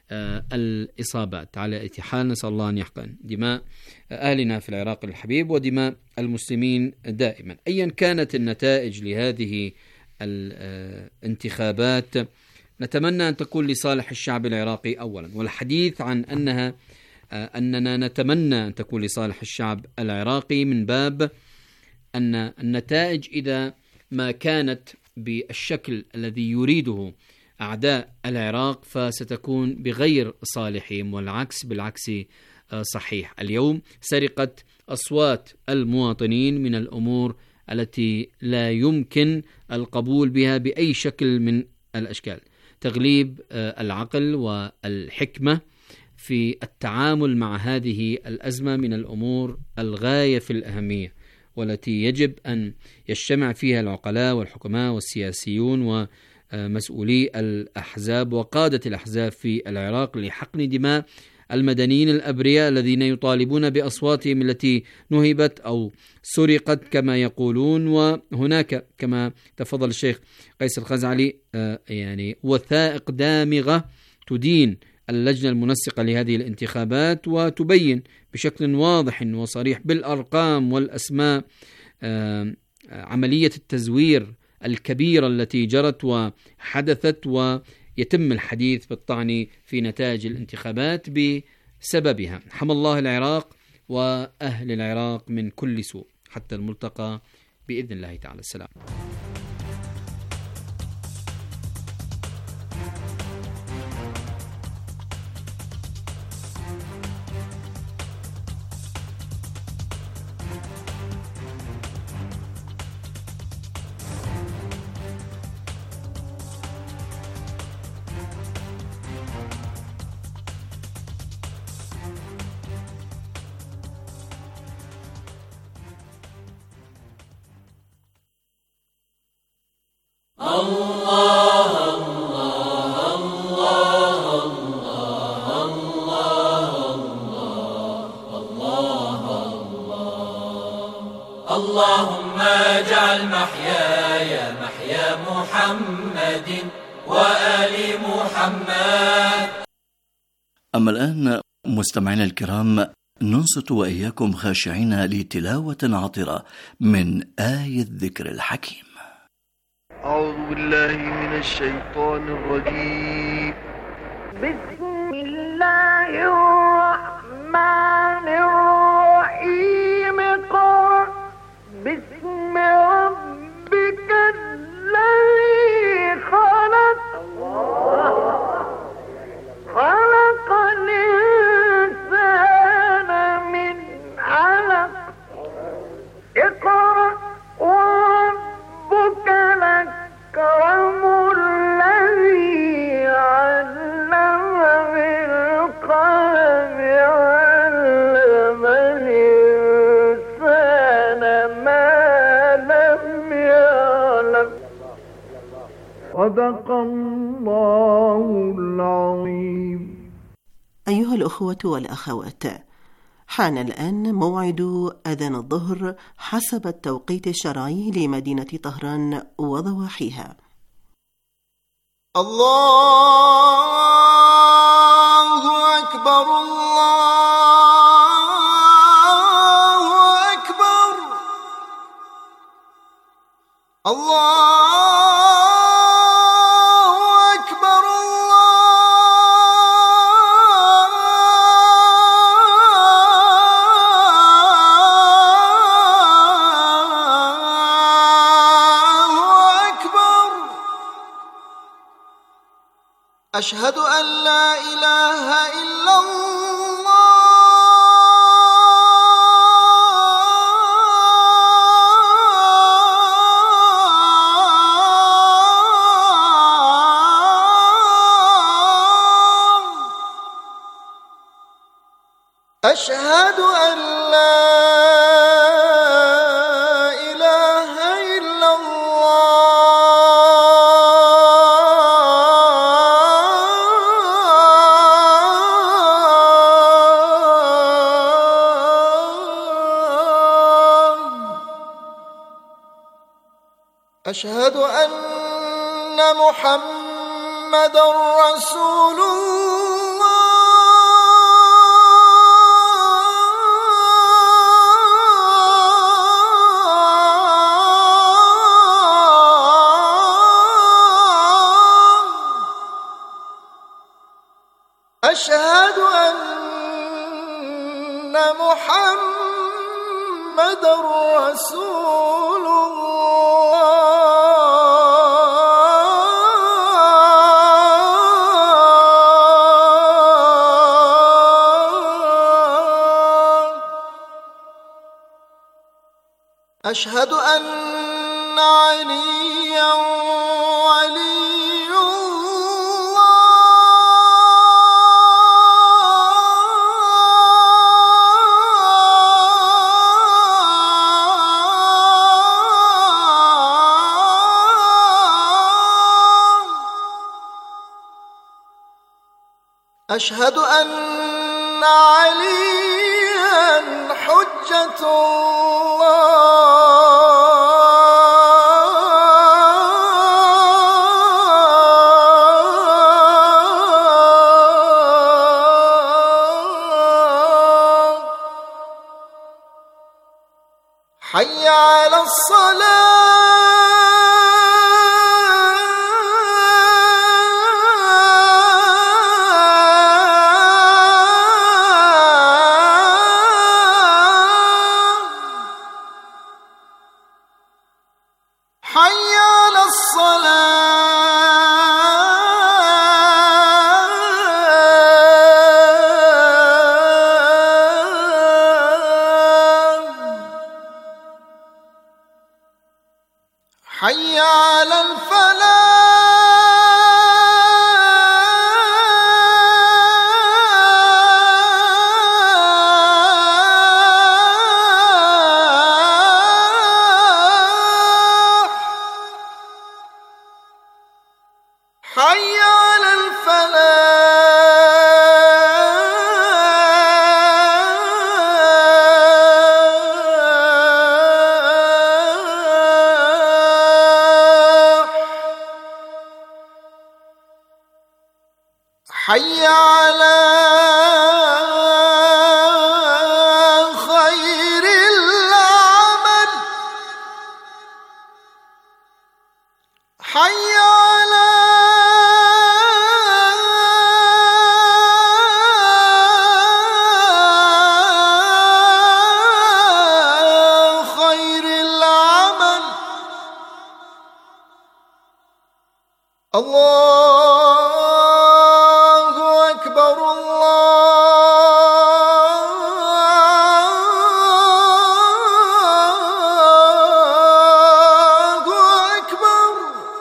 الإصابات. على أي حال نسأل الله أن يحقن دماء أهلنا في العراق الحبيب ودماء المسلمين دائما. أيا كانت النتائج لهذه الانتخابات نتمنى أن تكون لصالح الشعب العراقي أولا، والحديث عن أننا نتمنى أن تكون لصالح الشعب العراقي من باب أن النتائج إذا ما كانت بالشكل الذي يريده أعداء العراق فستكون بغير صالحهم، والعكس بالعكس صحيح. اليوم سرقة أصوات المواطنين من الأمور التي لا يمكن القبول بها بأي شكل من الأشكال. تغليب العقل والحكمة في التعامل مع هذه الأزمة من الأمور الغاية في الأهمية، والتي يجب أن يجتمع فيها العقلاء والحكماء والسياسيون ومسؤولي الأحزاب وقادة الأحزاب في العراق لحقن دماء المدنيين الأبرياء الذين يطالبون بأصواتهم التي نهبت أو سرقت كما يقولون. وهناك كما تفضل الشيخ قيس الخزعلي يعني وثائق دامغة تدين اللجنة المنسقة لهذه الانتخابات وتبين بشكل واضح وصريح بالأرقام والأسماء عملية التزوير الكبيرة التي جرت وحدثت، ويتم الحديث بالطعن في نتائج الانتخابات بسببها. حمى الله العراق وأهل العراق من كل سوء. حتى الملتقى بإذن الله تعالى. السلام. اللهم اجعل محياي محيا محمد وآل محمد. أما الآن مستمعينا الكرام ننصت وإياكم خاشعين لتلاوة عطرة من آية الذكر الحكيم. أعوذ بالله من الشيطان الرجيم. بسم الله الرحمن الرحيم. قل بسم ربك الذي خلق الإنسان من علق. اقرأ وربك الأكرم الذي علم بالقلم علم الإنسان ما لم يعلم. صدق الله العظيم. أيها الأخوة والأخوات، حان الآن موعد أذان الظهر حسب التوقيت الشرعي لمدينة طهران وضواحيها. الله أكبر الله أكبر الله أشهد أن لا إله إلا الله أشهد أن لا إله إلا أشهد أن محمدًا رسول الله. أشهد أن محمد رسول الله. أشهد أن عليا ولي الله. أشهد أن عليا حجة الله. حي على حي على حي على الفلاح. حي على الفلاح. حي على خير العمل. حي على خير العمل. الله أكبر الله أكبر.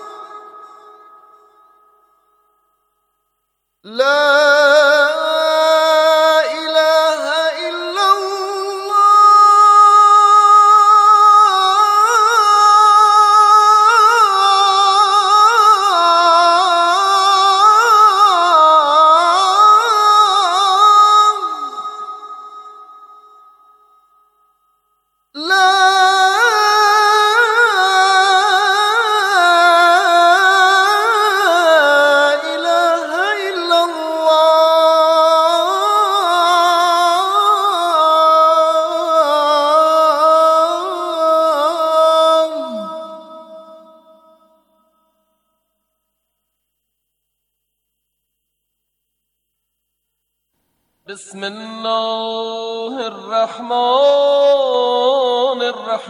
لا إله إلا الله. لا إله إلا الله. بسم الله الرحمن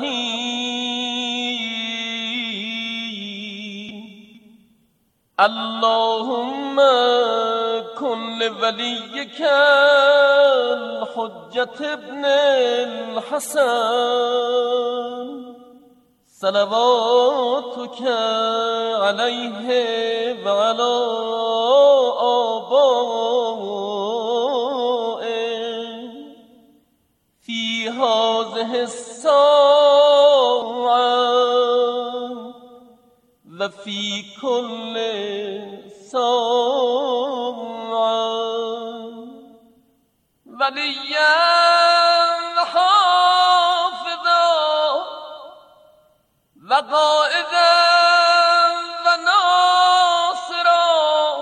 الرحيم. اللهم كن لوليك الحجة ابن الحسن صلواتك عليه وعلى آبائه في هذه الساعة وفي كل ساعة وليا وحافظا وقائدا وناصرا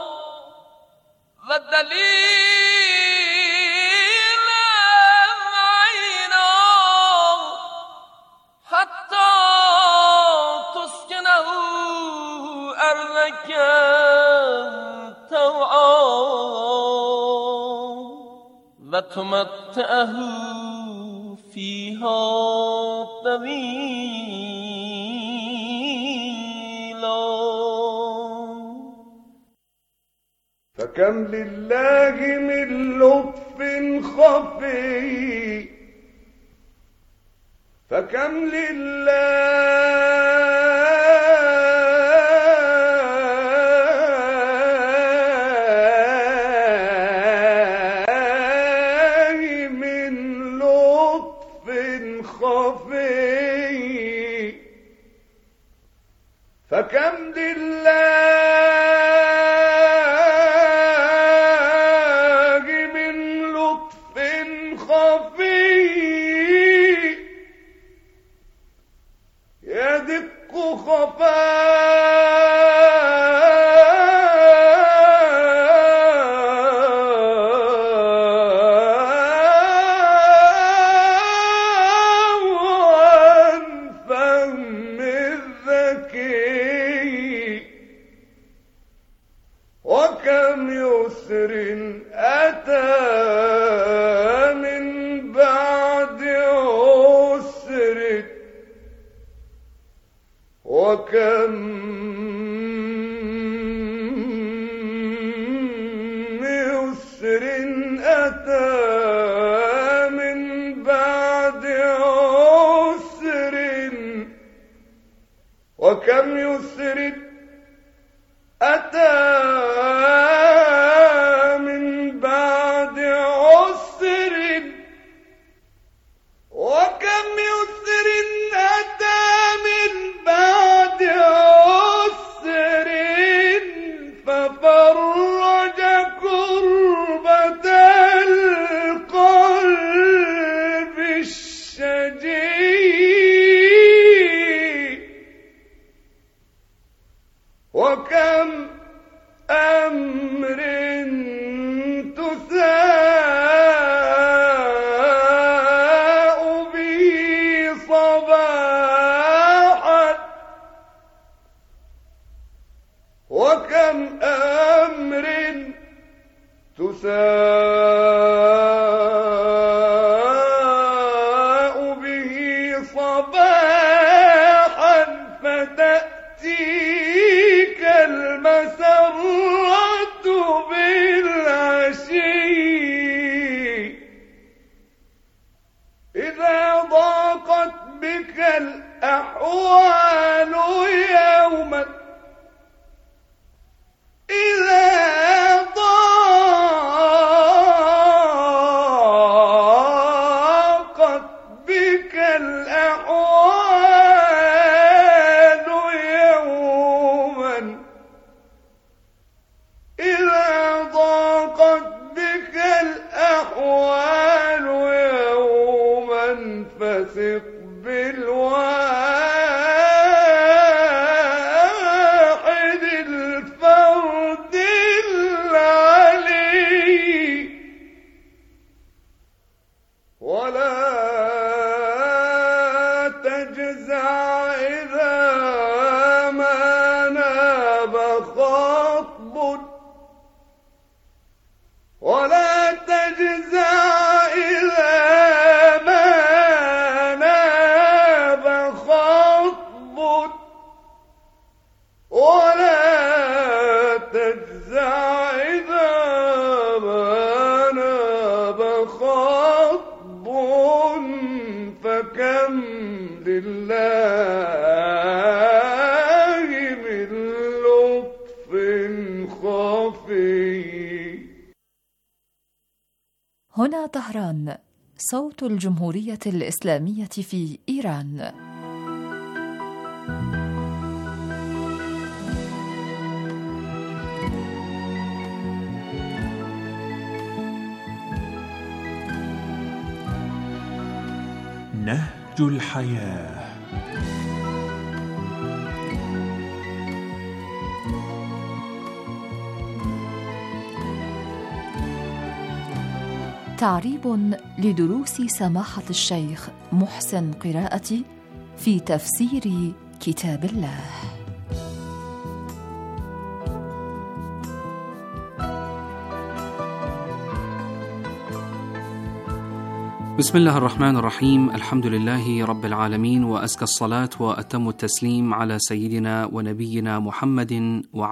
ودليلا عينا حتى تسكنه أرضك طوعا لتمتعه فيها طويلا. فكم لله من لطف خفي، فكم لله من لطف خفي، فكم لله من لطف خفي يدق خفاء فهم الذكي، وكم يسر أتى من بعد عسر، وكم يسر أتى من بعد عسر، وكم يسر أتى من بعد عسر، وكم يسر أتى من بعد عسر، ففرج كربة القلب الشجي، وكم أمر تساء به صباحا، وكم أمر تساء به صباحا، فتأتيك المسرة بالعشي، إذا ضاقت بك الأحوال يوما، إذا ضاقت بك الأحوال يوما، إذا ضاقت بك الأحوال يوما، فثق بالواحد الفرد العلي، ولا تجزع إذا ما ناب خطب، ولا تجزع إذا ما ناب خطب، ولا تجزع إذا ما ناب خطب، فكم لله من لطف خفي. هنا طهران، صوت الجمهورية الإسلامية في إيران. نهج الحياة. تعريب لدروس سماحة الشيخ محسن قراءتي في تفسير كتاب الله. بسم الله الرحمن الرحيم. الحمد لله رب العالمين، وأزكى الصلاة وأتم التسليم على سيدنا ونبينا محمد وعلى